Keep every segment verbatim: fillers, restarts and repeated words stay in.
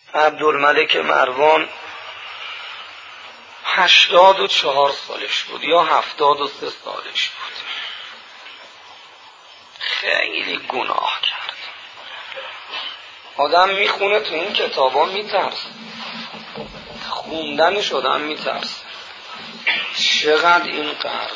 عبدالملک مروان هشتاد و چهار سالش بود یا هفتاد و سه سالش بود. خیلی گناه کرد. آدم میخونه تو این کتابا میترس، خوندنش آدم میترس. چقدر این غرق.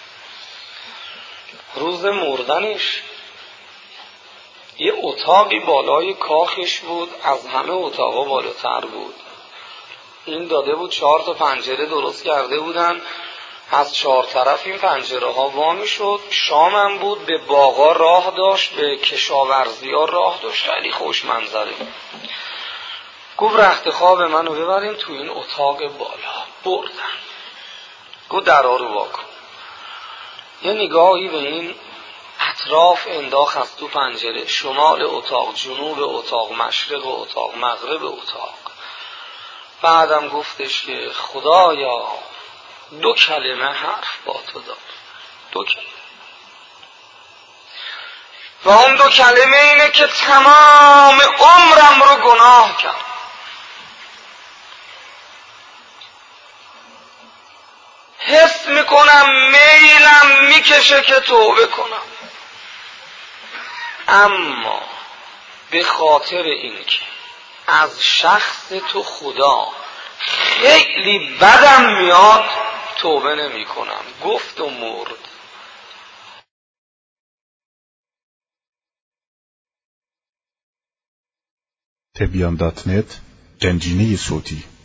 روز مردنش یه اتاقی بالای کاخش بود، از همه اتاقا بالاتر بود. این داده بود چهار تا پنجره درست کرده بودن، از چهار طرف این پنجره ها وامی شد. شام هم بود، به باغا راه داشت، به کشاورزی ها راه داشت. خیلی خوش منظره. گفت رخت خواب منو ببرین تو این اتاق بالا. بردن. گفت درها رو واکن. یه نگاهی به این اطراف انداخت از تو پنجره، شمال اتاق، جنوب اتاق، مشرق اتاق، مغرب اتاق. بعدم گفتش که خدایا دو کلمه حرف با تو داد. دو کلمه. و اون دو کلمه اینه که تمام عمرم رو گناه کرد. حس میکنم میلم میکشه که توبه کنم، اما به خاطر اینکه از شخص تو خدا خیلی بدم میاد توبه نمی کنم. گفت و مرد. تبیان دات نت، گنجینه صوتی.